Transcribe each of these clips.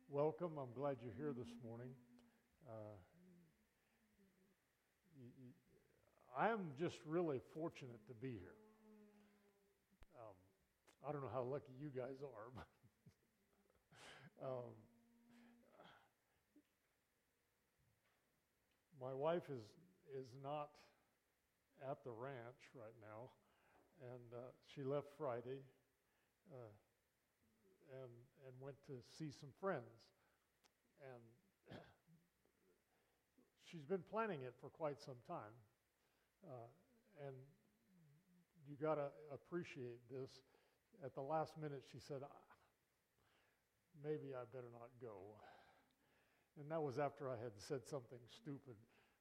welcome. I'm glad you're here this morning. I'm just really fortunate to be here. I don't know how lucky you guys are, but my wife is not at the ranch right now, and she left Friday and went to see some friends. And she's been planning it for quite some time. And you got to appreciate this. At the last minute, she said, maybe I better not go. And that was after I had said something stupid,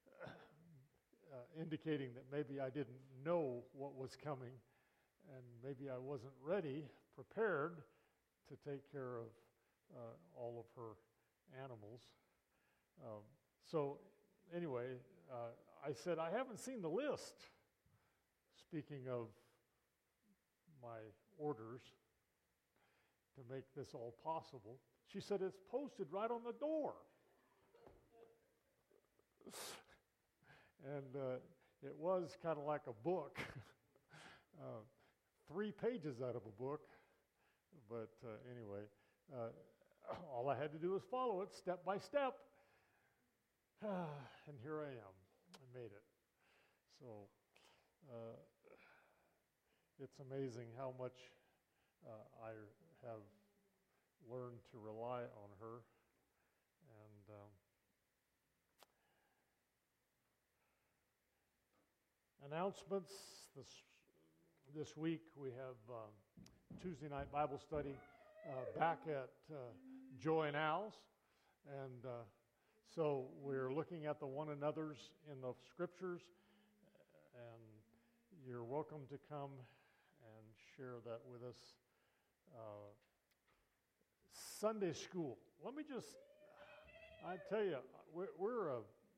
indicating that maybe I didn't know what was coming, and maybe I wasn't ready, prepared to take care of all of her animals. So anyway, I said, I haven't seen the list. Speaking of my orders to make this all possible, she said, it's posted right on the door. And it was kind of like a book, 3 pages out of a book. But anyway, all I had to do was follow it step by step. And here I am. I made it. So it's amazing how much I have learned to rely on her. And announcements this week, we have Tuesday night Bible study back at Joy and Al's, and so we're looking at the one another's in the scriptures, and you're welcome to come and share that with us. Sunday school. Let me just, I tell you, we're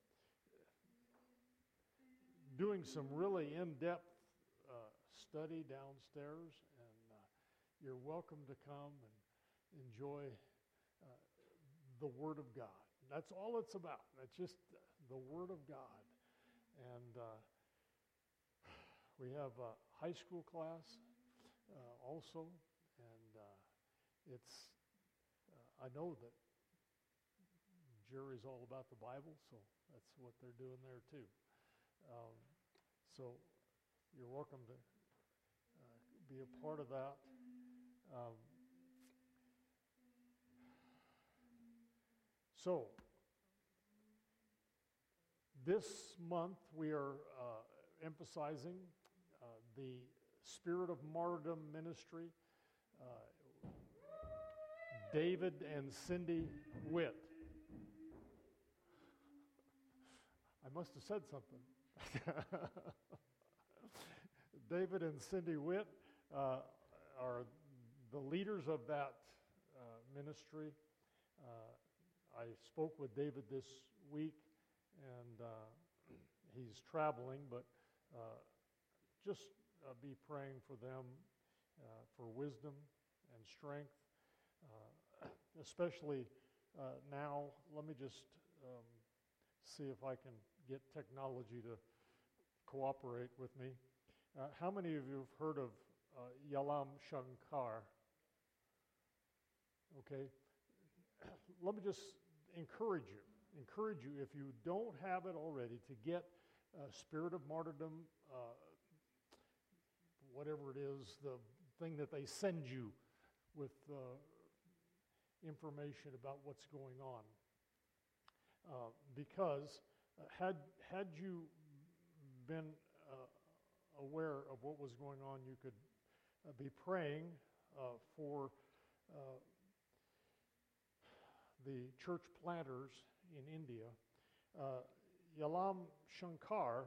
doing some really in-depth study downstairs, and you're welcome to come and enjoy the Word of God. That's all it's about. That's just the Word of God. And we have a high school class also, and I know that Jerry's all about the Bible, so that's what they're doing there too. So you're welcome to be a part of that. So this month we are emphasizing the Spirit of Martyrdom ministry. David and Cindy Witt. I must have said something. David and Cindy Witt are the leaders of that ministry. I spoke with David this week, and he's traveling, but just be praying for them for wisdom and strength, especially now. Let me just see if I can get technology to cooperate with me. How many of you have heard of Yalam Shankar? Okay. Let me just encourage you, if you don't have it already, to get Spirit of Martyrdom, whatever it is, the thing that they send you with information about what's going on. Because had you been aware of what was going on, you could be praying for the church planters in India. Yalam Shankar,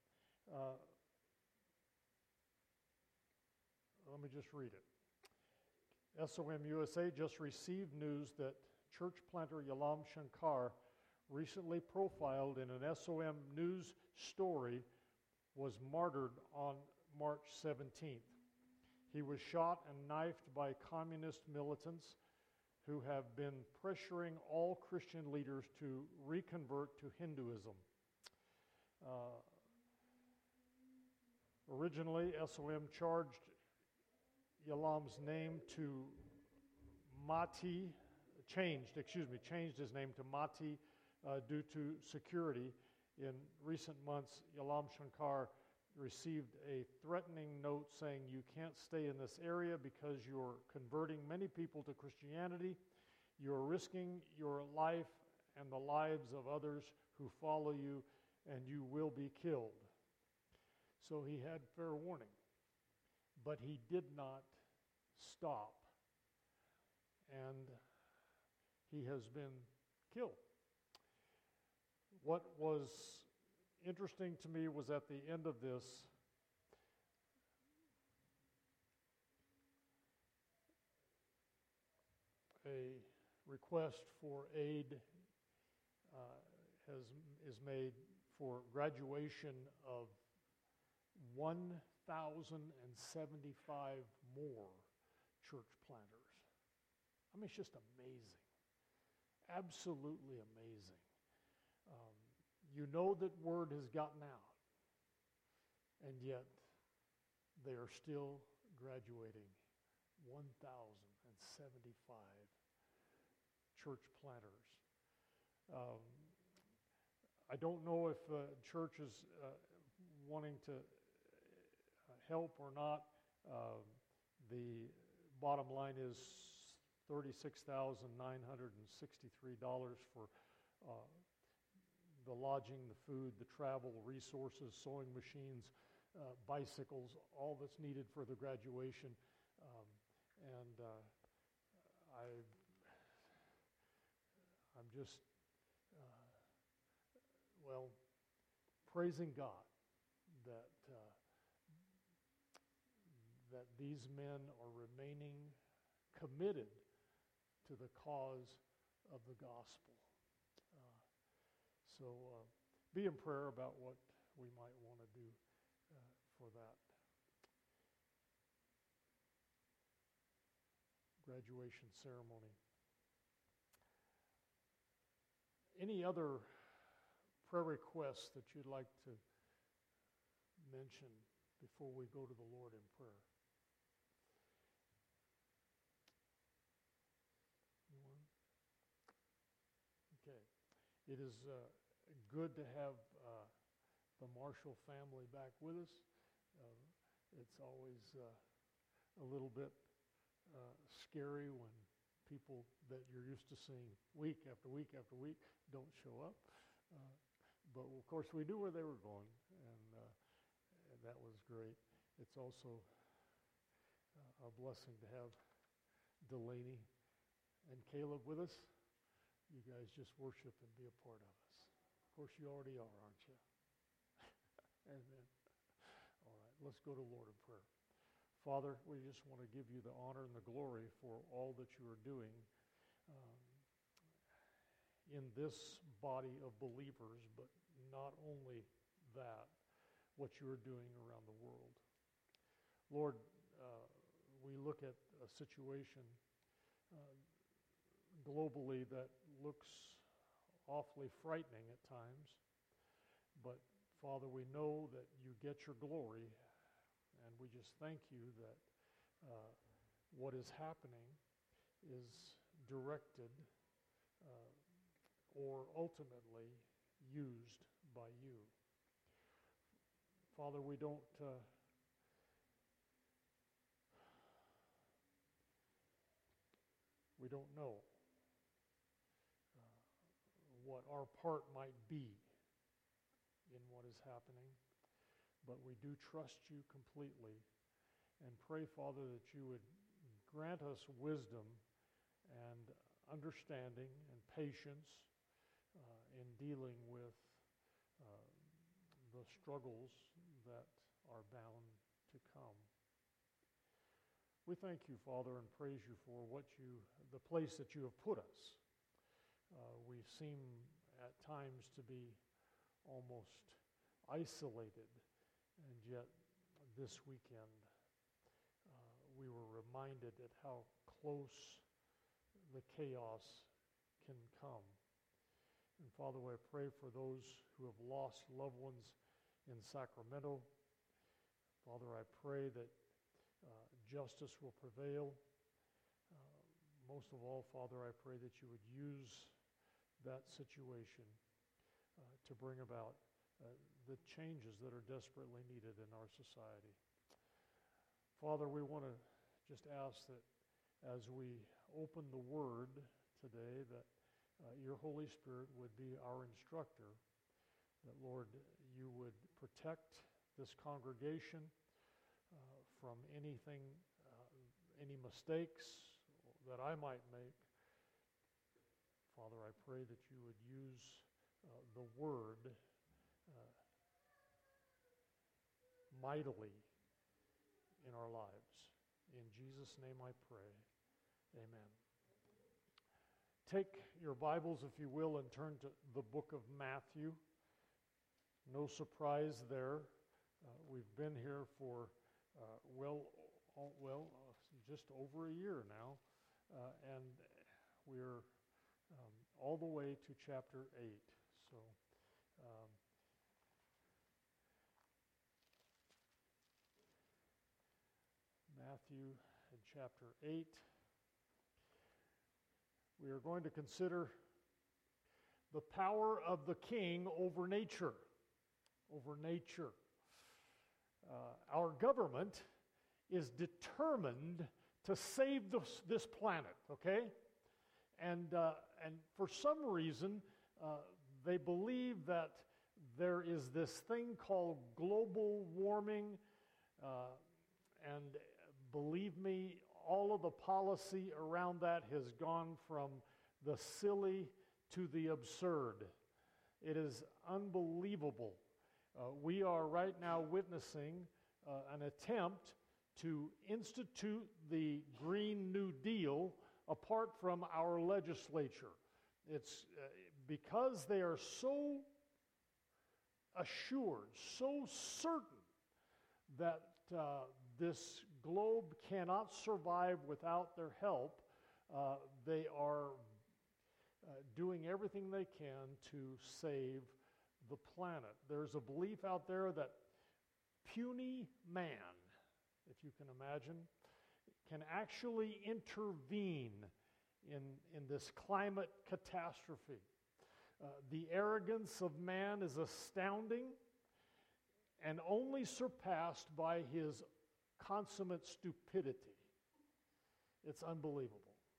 let me just read it. SOM USA just received news that church planter Yalam Shankar, recently profiled in an SOM news story, was martyred on March 17th. He was shot and knifed by communist militants who have been pressuring all Christian leaders to reconvert to Hinduism. Originally, SOM changed his name to Mati due to security. In recent months, Yalam Shankar received a threatening note saying, "You can't stay in this area because you're converting many people to Christianity. You're risking your life and the lives of others who follow you, and you will be killed." So he had fair warning. But he did not stop. And he has been killed. What was interesting to me was at the end of this, a request for aid is made for graduation of 1,075 more church planters. I mean, it's just amazing. Absolutely amazing. You know that word has gotten out, and yet they are still graduating 1,075 church planters. I don't know if church is wanting to help or not. The bottom line is $36,963 for the lodging, the food, the travel, resources, sewing machines, bicycles, all that's needed for the graduation. I'm just, praising God that these men are remaining committed to the cause of the gospel. So be in prayer about what we might want to do for that graduation ceremony. Any other prayer requests that you'd like to mention before we go to the Lord in prayer? Anyone? Okay. It is good to have the Marshall family back with us. It's always a little bit scary when people that you're used to seeing week after week after week don't show up. But of course we knew where they were going, and that was great. It's also a blessing to have Delaney and Caleb with us. You guys just worship and be a part of us. Of course you already are, aren't you? Amen. All right, let's go to Lord in prayer. Father, we just want to give you the honor and the glory for all that you are doing in this body of believers, but not only that, what you are doing around the world. Lord, we look at a situation globally that looks awfully frightening at times, but Father, we know that you get your glory, and we just thank you that what is happening is directed or ultimately used by you. Father, we don't know what our part might be in what is happening, but we do trust you completely and pray, Father, that you would grant us wisdom and understanding and patience in dealing with the struggles that are bound to come. We thank you, Father, and praise you for the place that you have put us. We seem at times to be almost isolated, and yet this weekend we were reminded at how close the chaos can come. And Father, I pray for those who have lost loved ones in Sacramento. Father, I pray that justice will prevail. Most of all, Father, I pray that you would use that situation to bring about the changes that are desperately needed in our society. Father, we want to just ask that as we open the Word today, that your Holy Spirit would be our instructor, that, Lord, you would protect this congregation from anything, any mistakes that I might make. Father, I pray that you would use the Word mightily in our lives. In Jesus' name I pray. Amen. Take your Bibles, if you will, and turn to the book of Matthew. No surprise there. We've been here for, just over a year now, and we're all the way to chapter 8. So, Matthew in chapter 8. We are going to consider the power of the king over nature. Over nature. Our government is determined to save this planet, okay? And for some reason, they believe that there is this thing called global warming, and believe me, all of the policy around that has gone from the silly to the absurd. It is unbelievable. We are right now witnessing an attempt to institute the Green New Deal apart from our legislature. It's because they are so assured, so certain that this globe cannot survive without their help. They are doing everything they can to save the planet. There's a belief out there that puny man, if you can imagine, can actually intervene in this climate catastrophe. The arrogance of man is astounding and only surpassed by his consummate stupidity. It's unbelievable.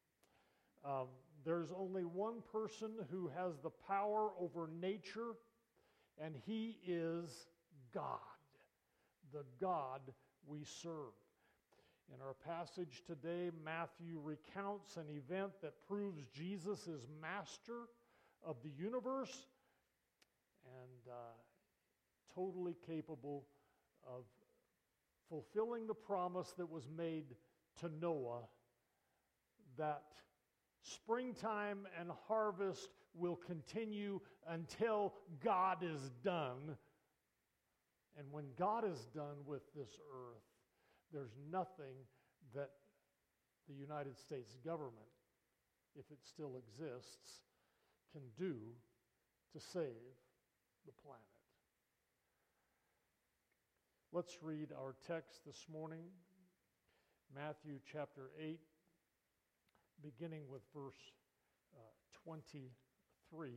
There's only one person who has the power over nature, and he is God, the God we serve. In our passage today, Matthew recounts an event that proves Jesus is master of the universe and totally capable of fulfilling the promise that was made to Noah that springtime and harvest will continue until God is done. And when God is done with this earth, there's nothing that the United States government, if it still exists, can do to save the planet. Let's read our text this morning, Matthew chapter 8, beginning with verse 23.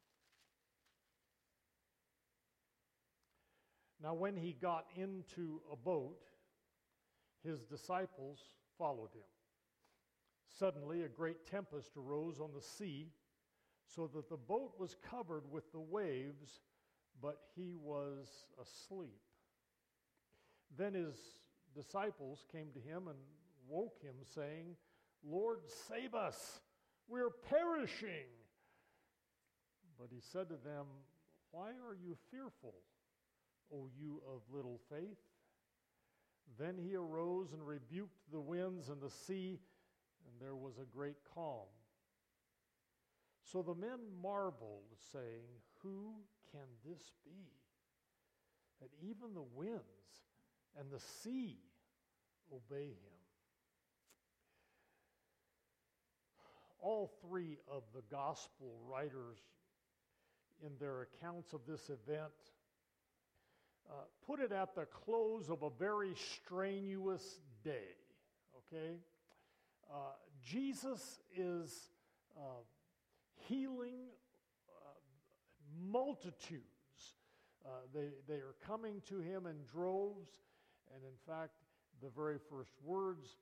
Now when he got into a boat, his disciples followed him. Suddenly a great tempest arose on the sea, so that the boat was covered with the waves, but he was asleep. Then his disciples came to him and woke him, saying, "Lord, save us, we're perishing." But he said to them, "Why are you fearful, O you of little faith?" Then he arose and rebuked the winds and the sea, and there was a great calm. So the men marveled, saying, "Who can this be, that even the winds and the sea obey him?" all three of the gospel writers in their accounts of this event put it at the close of a very strenuous day, okay? Jesus is healing multitudes. They are coming to him in droves, and in fact, the very first words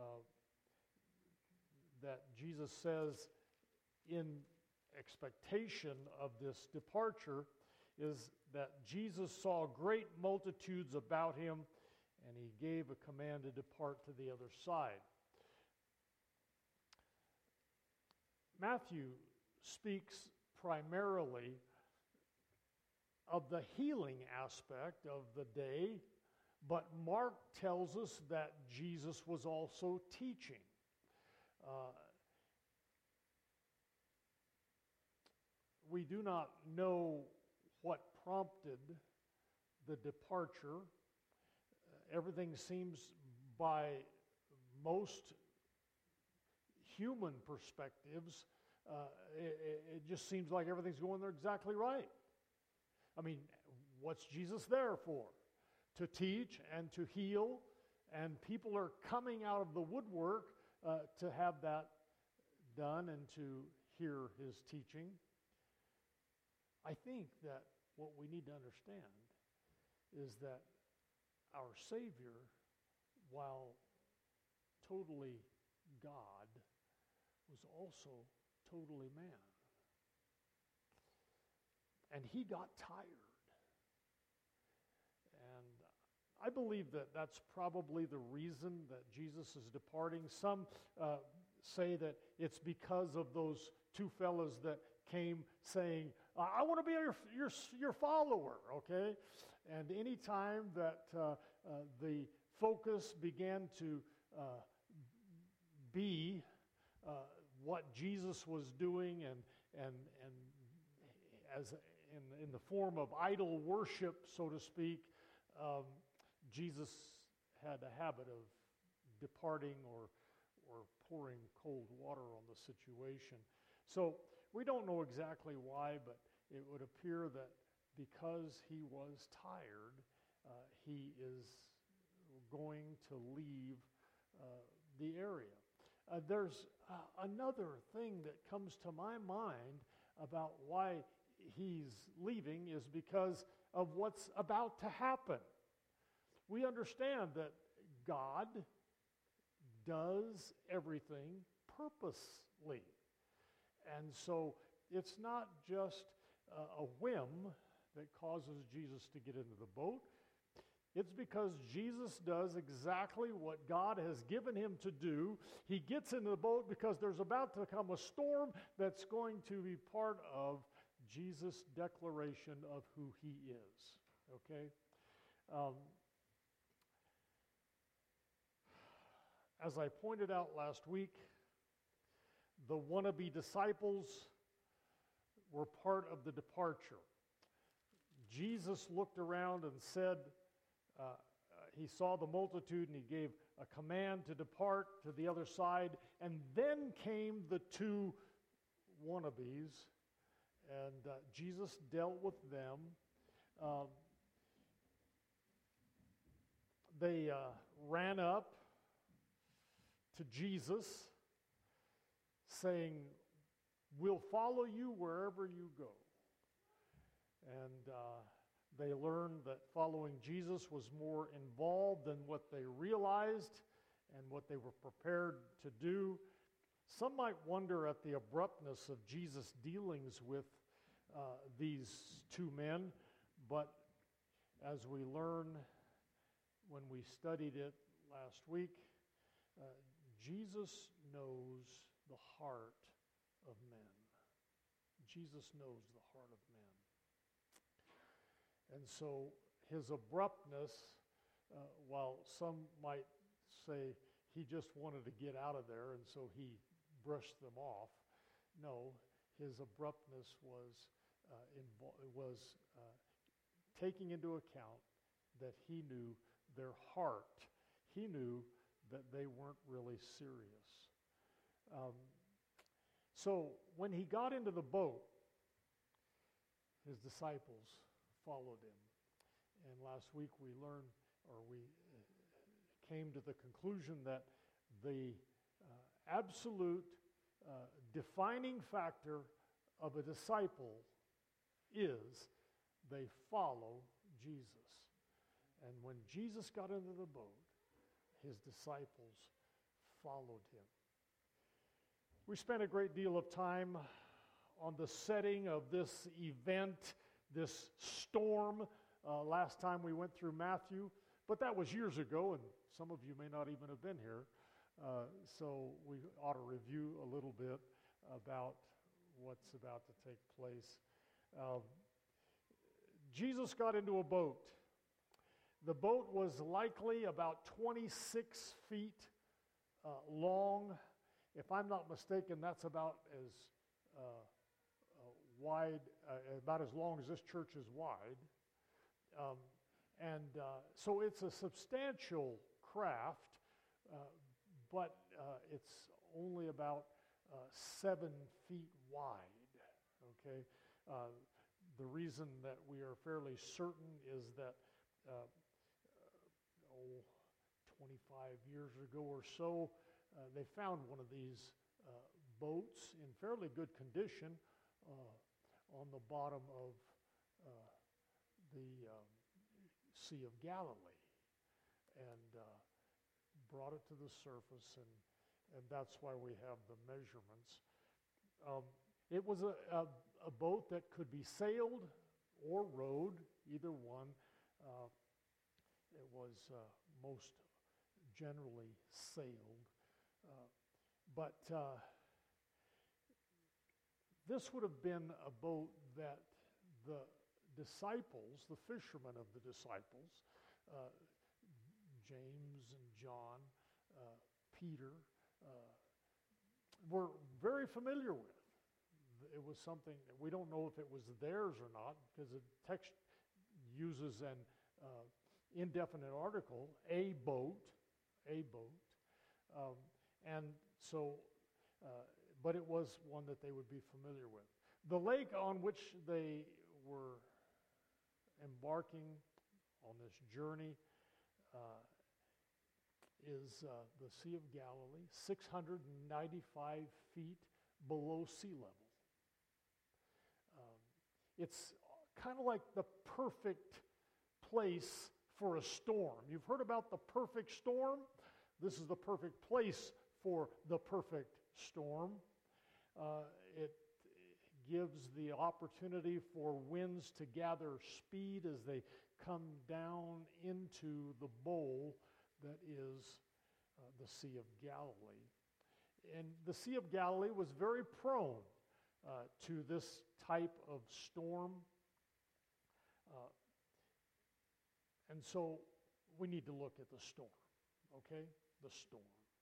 that Jesus says in expectation of this departure is that Jesus saw great multitudes about him, and he gave a command to depart to the other side. Matthew speaks primarily of the healing aspect of the day, but Mark tells us that Jesus was also teaching. We do not know what prompted the departure. Everything seems, by most human perspectives, it just seems like everything's going there exactly right. I mean, what's Jesus there for? To teach and to heal, and people are coming out of the woodwork to have that done and to hear his teaching. I think that what we need to understand is that our Savior, while totally God, was also totally man. And he got tired. And I believe that that's probably the reason that Jesus is departing. Some say that it's because of those two fellows that came saying, I want to be your follower, okay? And any time that the focus began to be what Jesus was doing and as in the form of idol worship, so to speak, Jesus had a habit of departing or pouring cold water on the situation. So we don't know exactly why, but it would appear that because he was tired, he is going to leave the area. There's another thing that comes to my mind about why he's leaving is because of what's about to happen. We understand that God does everything purposely. And so it's not just a whim that causes Jesus to get into the boat. It's because Jesus does exactly what God has given him to do. He gets into the boat because there's about to come a storm that's going to be part of Jesus' declaration of who he is. Okay? As I pointed out last week, the wannabe disciples were part of the departure. Jesus looked around and said, he saw the multitude and he gave a command to depart to the other side. And then came the two wannabes, and Jesus dealt with them. They ran up to Jesus saying, "We'll follow you wherever you go." And they learned that following Jesus was more involved than what they realized and what they were prepared to do. Some might wonder at the abruptness of Jesus' dealings with these two men, but as we learn when we studied it last week, Jesus knows the heart of men. Jesus knows the heart of men. And so his abruptness, while some might say he just wanted to get out of there and so he brushed them off, no, his abruptness was taking into account that he knew their heart. He knew that they weren't really serious. So when he got into the boat, his disciples followed him. And last week we learned, or we came to the conclusion that the absolute defining factor of a disciple is they follow Jesus. And when Jesus got into the boat, his disciples followed him. We spent a great deal of time on the setting of this event, this storm, last time we went through Matthew, but that was years ago, and some of you may not even have been here, so we ought to review a little bit about what's about to take place. Jesus got into a boat. The boat was likely about 26 feet long. If I'm not mistaken, that's about as wide, about as long as this church is wide. So it's a substantial craft, but it's only about 7 feet wide, okay? The reason that we are fairly certain is that 25 years ago or so, they found one of these boats in fairly good condition on the bottom of the Sea of Galilee, and brought it to the surface, and that's why we have the measurements. It was a boat that could be sailed or rowed, either one. It was most generally sailed. But this would have been a boat that the disciples, the fishermen of the disciples, James and John, Peter, were very familiar with. It was something, we don't know if it was theirs or not, because the text uses an indefinite article, a boat, and so, but it was one that they would be familiar with. The lake on which they were embarking on this journey is the Sea of Galilee, 695 feet below sea level. It's kind of like the perfect place for a storm. You've heard about the perfect storm? This is the perfect place for the perfect storm. It gives the opportunity for winds to gather speed as they come down into the bowl that is the Sea of Galilee. And the Sea of Galilee was very prone to this type of storm. And so we need to look at the storm, okay? The storm.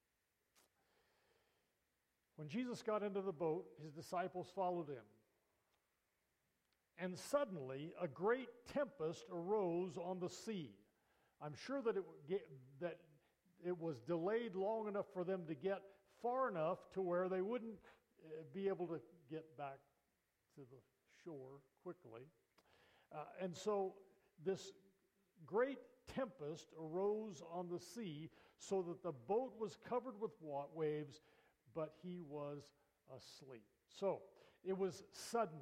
When Jesus got into the boat, his disciples followed him. And suddenly a great tempest arose on the sea. I'm sure that it was delayed long enough for them to get far enough to where they wouldn't be able to get back to the shore quickly. And so this great tempest arose on the sea so that the boat was covered with waves, but he was asleep. So it was sudden.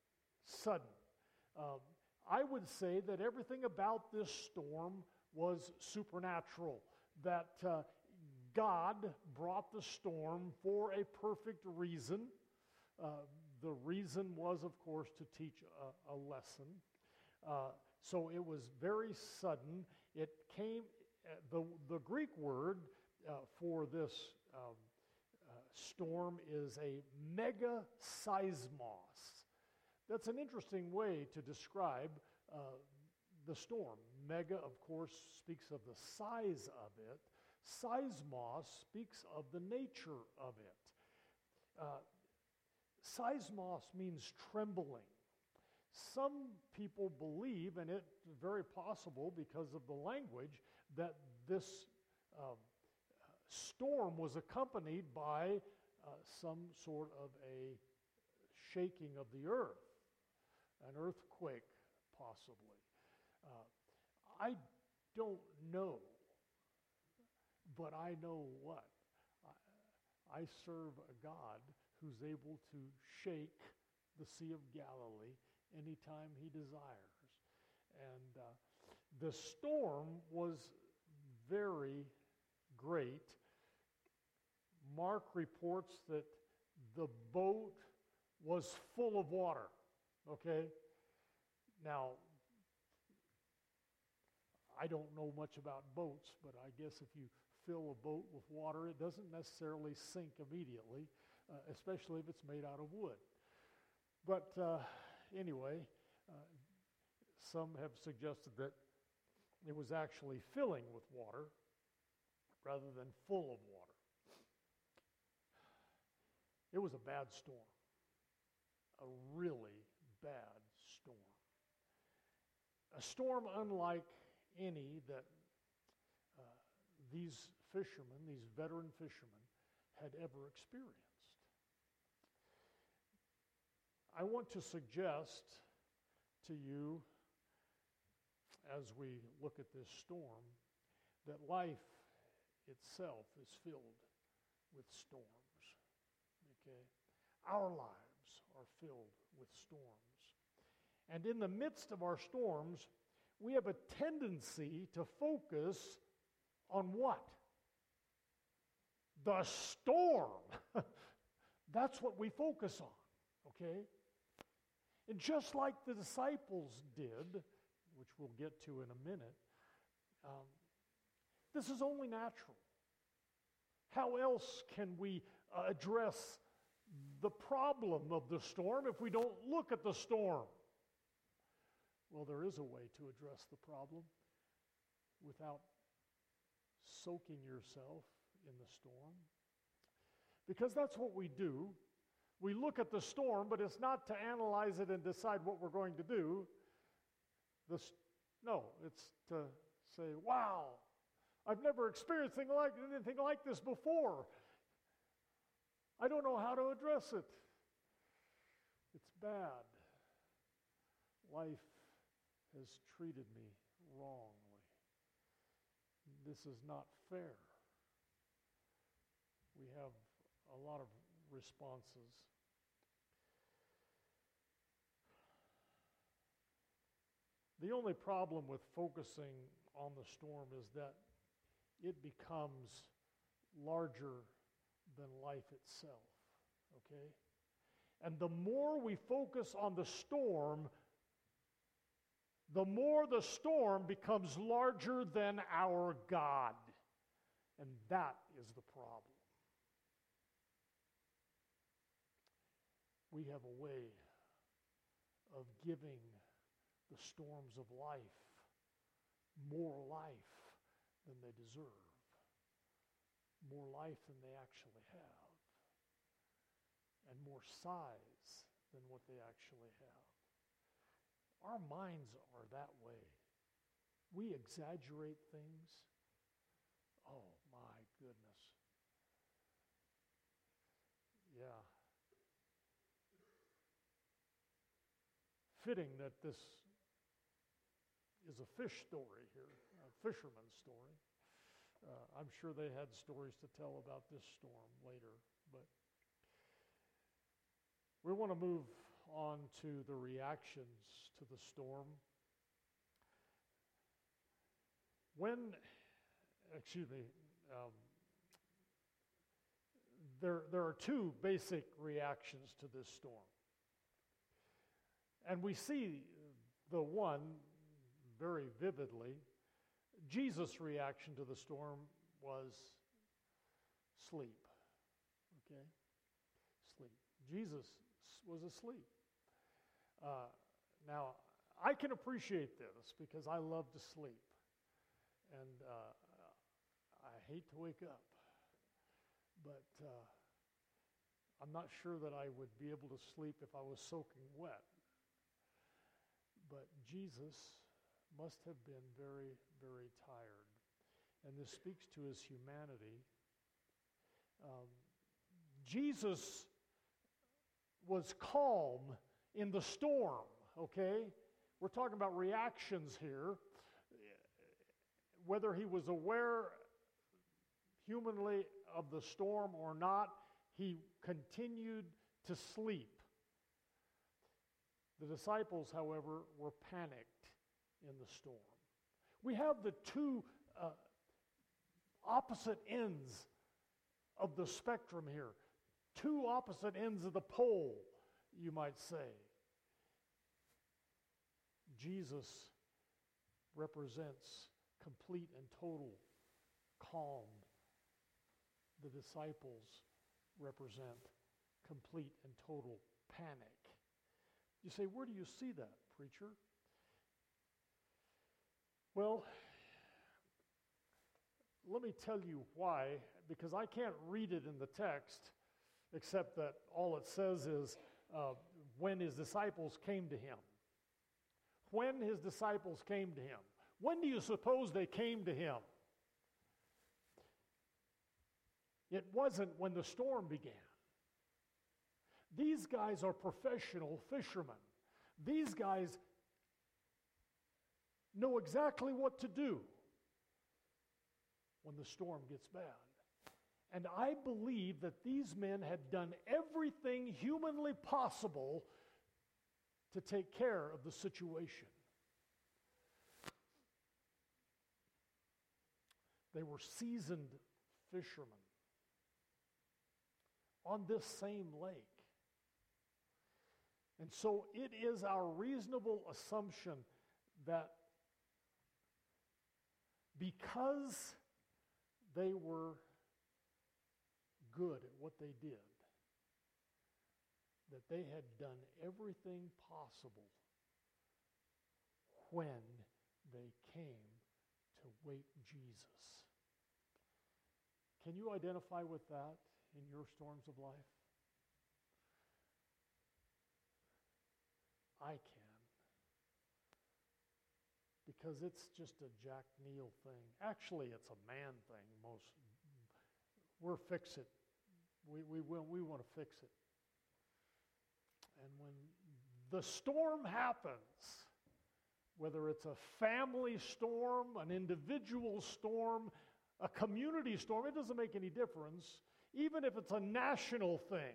I would say that everything about this storm was supernatural, that God brought the storm for a perfect reason. The reason was, of course, to teach a lesson. So it was very sudden. It came, the Greek word for this storm is a megaseismos. That's an interesting way to describe the storm. Mega, of course, speaks of the size of it. Seismos speaks of the nature of it. Seismos means trembling. Some people believe, and it's very possible because of the language, that this storm was accompanied by some sort of a shaking of the earth, an earthquake possibly. I don't know, but I know what? I serve a God who's able to shake the Sea of Galilee anytime he desires. And the storm was very great. Mark reports that the boat was full of water, okay? Now, I don't know much about boats, but I guess if you fill a boat with water, it doesn't necessarily sink immediately, especially if it's made out of wood. But anyway, some have suggested that it was actually filling with water rather than full of water. It was a bad storm, a really bad storm. A storm unlike any that these fishermen, these veteran fishermen, had ever experienced. I want to suggest to you, as we look at this storm, that life itself is filled with storms. Okay? Our lives are filled with storms. And in the midst of our storms, we have a tendency to focus on what? The storm. That's what we focus on, okay? And just like the disciples did, which we'll get to in a minute, this is only natural. How else can we address the problem of the storm if we don't look at the storm? Well, there is a way to address the problem without soaking yourself in the storm. Because that's what we do. We look at the storm, but it's not to analyze it and decide what we're going to do. No, it's to say, wow, I've never experienced anything like this before. I don't know how to address it. It's bad. Life has treated me wrongly. This is not fair. We have a lot of responses. The only problem with focusing on the storm is that it becomes larger than life itself, okay? And the more we focus on the storm, the more the storm becomes larger than our God. And that is the problem. We have a way of giving the storms of life more life than they deserve, more life than they actually have, and more size than what they actually have. Our minds are that way. We exaggerate things. Oh my goodness. Yeah. Fitting that this is a fish story here, a fisherman's story. I'm sure they had stories to tell about this storm later, but we want to move on to the reactions to the storm. There are two basic reactions to this storm. And we see the one very vividly. Jesus' reaction to the storm was sleep. Okay? Sleep. Jesus was asleep. Now, I can appreciate this because I love to sleep. And I hate to wake up. But I'm not sure that I would be able to sleep if I was soaking wet. But Jesus must have been very, very tired. And this speaks to his humanity. Jesus was calm in the storm, okay? We're talking about reactions here. Whether he was aware humanly of the storm or not, he continued to sleep. The disciples, however, were panicked in the storm. We have the two opposite ends of the spectrum here. Two opposite ends of the pole, you might say. Jesus represents complete and total calm. The disciples represent complete and total panic. You say, where do you see that, preacher? Well, let me tell you why, because I can't read it in the text, except that all it says is when his disciples came to him. When his disciples came to him. When do you suppose they came to him? It wasn't when the storm began. These guys are professional fishermen. These guys know exactly what to do when the storm gets bad. And I believe that these men had done everything humanly possible to take care of the situation. They were seasoned fishermen on this same lake. And so it is our reasonable assumption that because they were good at what they did, that they had done everything possible when they came to wait Jesus. Can you identify with that in your storms of life? I can. Because it's just a Jack Neal thing. Actually, it's a man thing. We're fix it. We want to fix it. And when the storm happens, whether it's a family storm, an individual storm, a community storm, it doesn't make any difference. Even if it's a national thing.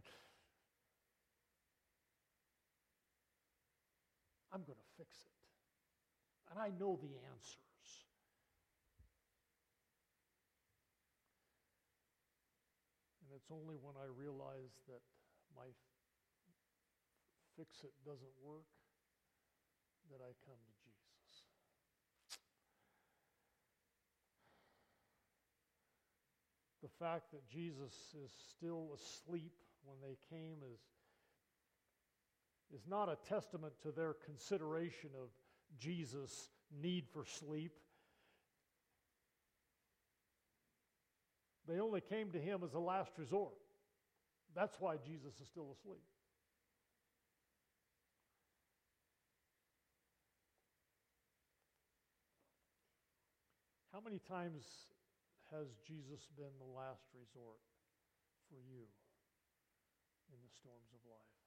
I'm going to fix it. And I know the answers. And it's only when I realize that my fix it doesn't work that I come to Jesus. The fact that Jesus is still asleep when they came is not a testament to their consideration of Jesus' need for sleep. They only came to him as a last resort. That's why Jesus is still asleep. How many times has Jesus been the last resort for you in the storms of life?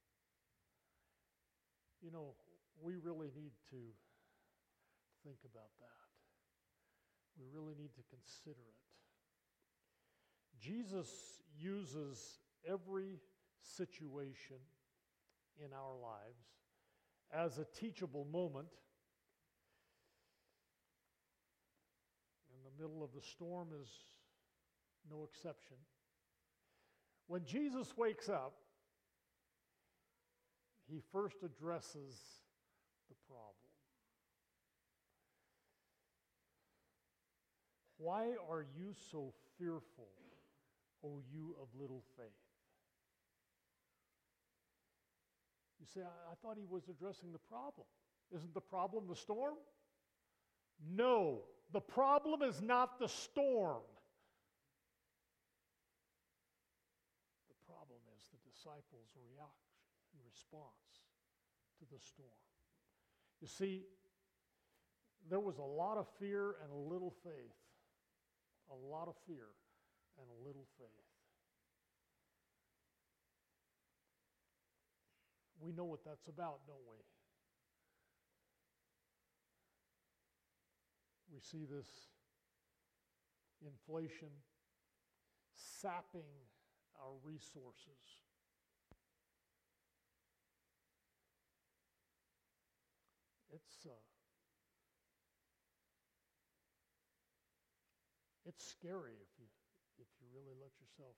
You know, we really need to think about that. We really need to consider it. Jesus uses every situation in our lives as a teachable moment. And the middle of the storm is no exception. When Jesus wakes up, he first addresses the problem. Why are you so fearful, O you of little faith? You say, I thought he was addressing the problem. Isn't the problem the storm? No, the problem is not the storm. The problem is the disciples' reaction and response to the storm. You see, there was a lot of fear and a little faith. A lot of fear and a little faith. We know what that's about, don't we? We see this inflation sapping our resources. It's scary if you really let yourself.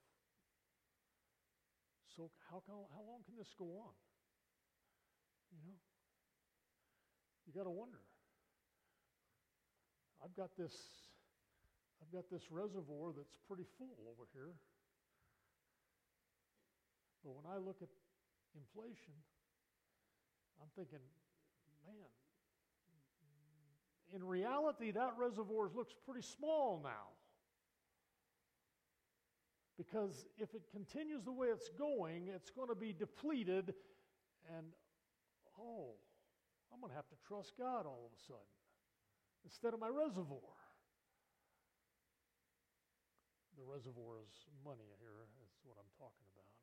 So how long can this go on? You know, you got to wonder. I've got this reservoir that's pretty full over here. But when I look at inflation, I'm thinking, man, in reality, that reservoir looks pretty small now. Because if it continues the way it's going to be depleted, and I'm going to have to trust God all of a sudden instead of my reservoir. The reservoir is money here, is what I'm talking about.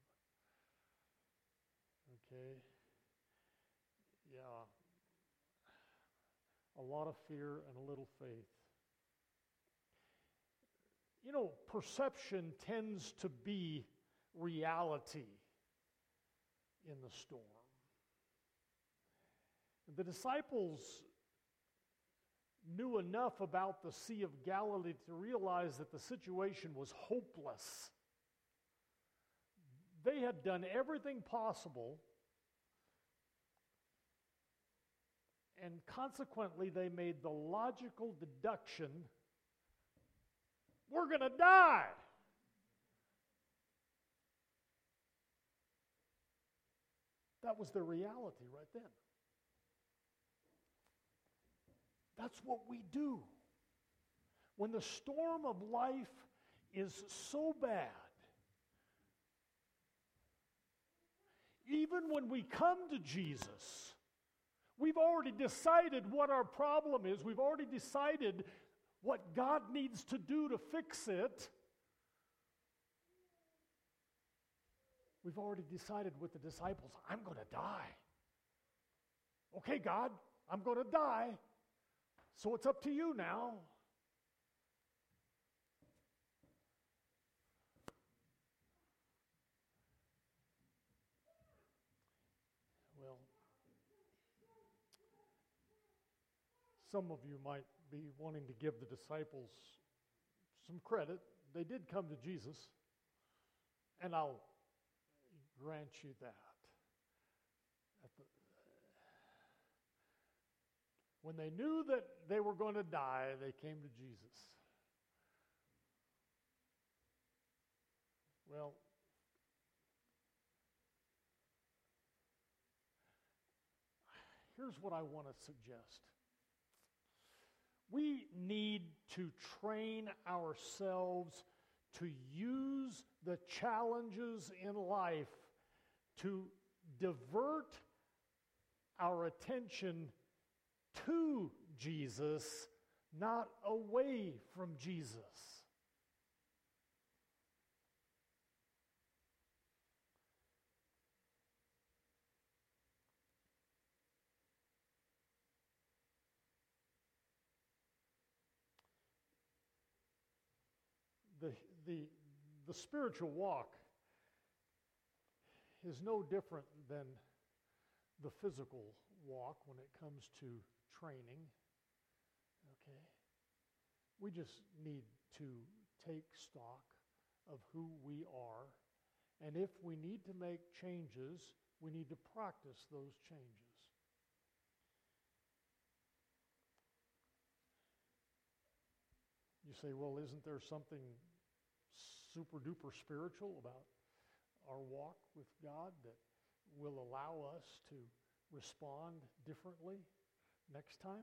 Okay. Yeah. A lot of fear and a little faith. You know, perception tends to be reality in the storm. The disciples knew enough about the Sea of Galilee to realize that the situation was hopeless. They had done everything possible, and consequently they made the logical deduction, we're going to die. That was the reality right then. That's what we do. When the storm of life is so bad, even when we come to Jesus, we've already decided what our problem is. We've already decided what God needs to do to fix it. We've already decided with the disciples, I'm going to die. Okay, God, I'm going to die. So it's up to you now. Well, some of you might be wanting to give the disciples some credit. They did come to Jesus, and I'll grant you that. When they knew that they were going to die, they came to Jesus. Well, here's what I want to suggest. We need to train ourselves to use the challenges in life to divert our attention to Jesus, not away from Jesus. The spiritual walk is no different than the physical walk when it comes to training. Okay? We just need to take stock of who we are, and if we need to make changes, we need to practice those changes. You say, well, isn't there something super duper spiritual about our walk with God that will allow us to respond differently next time?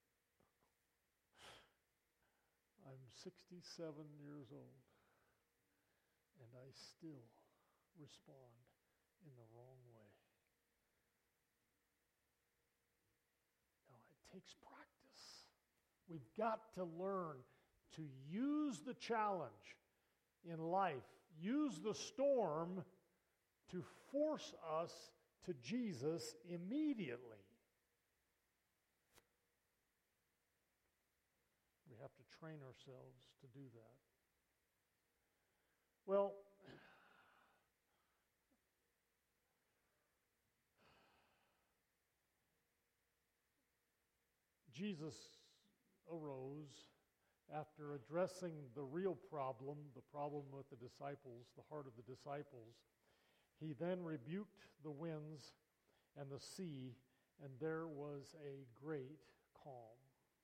I'm 67 years old, and I still respond in the wrong way. Now, it takes practice. We've got to learn to use the challenge in life, use the storm to force us to Jesus immediately. We have to train ourselves to do that. Well, Jesus arose after addressing the real problem, the problem with the disciples, the heart of the disciples. He then rebuked the winds and the sea, and there was a great calm.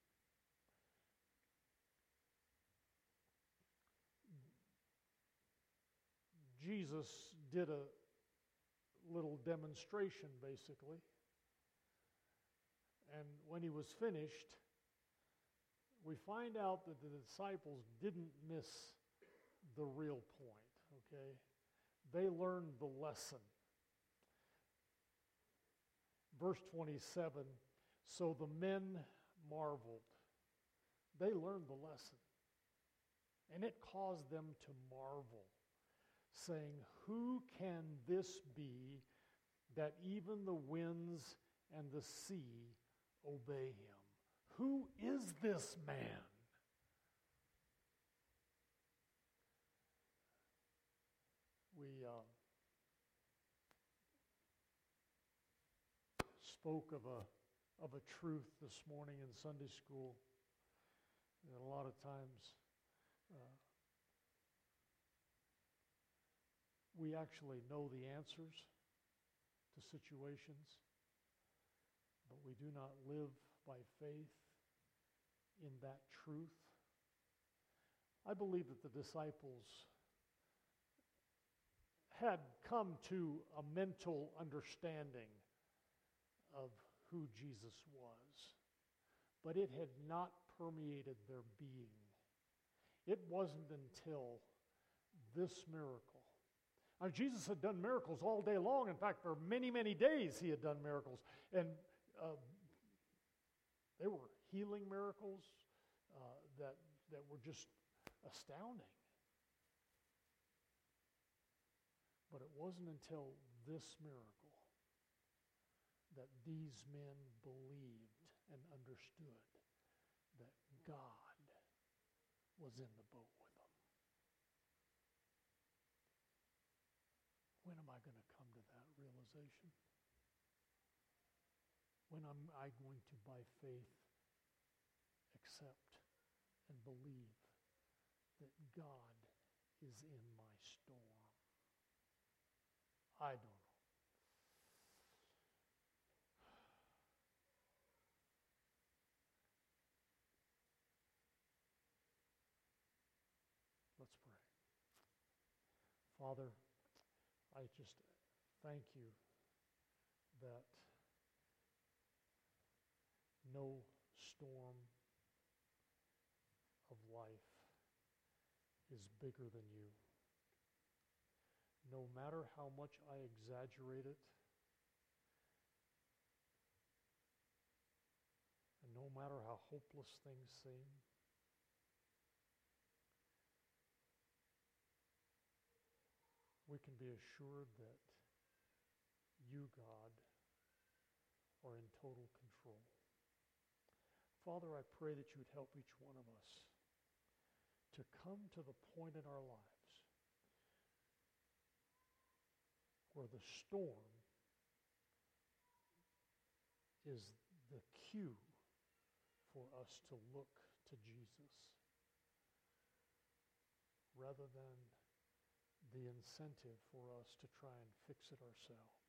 Jesus did a little demonstration, basically. And when he was finished, we find out that the disciples didn't miss the real point, okay? They learned the lesson. Verse 27, so the men marveled. They learned the lesson. And it caused them to marvel, saying, who can this be that even the winds and the sea obey him? Who is this man? We spoke of a truth this morning in Sunday school. And a lot of times we actually know the answers to situations, but we do not live by faith in that truth. I believe that the disciples had come to a mental understanding of who Jesus was, but it had not permeated their being. It wasn't until this miracle. Now, Jesus had done miracles all day long. In fact, for many, many days he had done miracles. And they were healing miracles that were just astounding. But it wasn't until this miracle that these men believed and understood that God was in the boat with them. When am I going to come to that realization? When am I going to, by faith, accept and believe that God is in my storm? I don't know. Let's pray. Father, I just thank you that no storm of life is bigger than you. No matter how much I exaggerate it, and no matter how hopeless things seem, we can be assured that you, God, are in total control. Father, I pray that you would help each one of us to come to the point in our lives where the storm is the cue for us to look to Jesus rather than the incentive for us to try and fix it ourselves.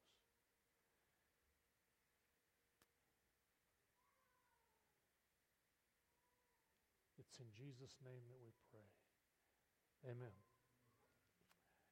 It's in Jesus' name that we pray. Amen.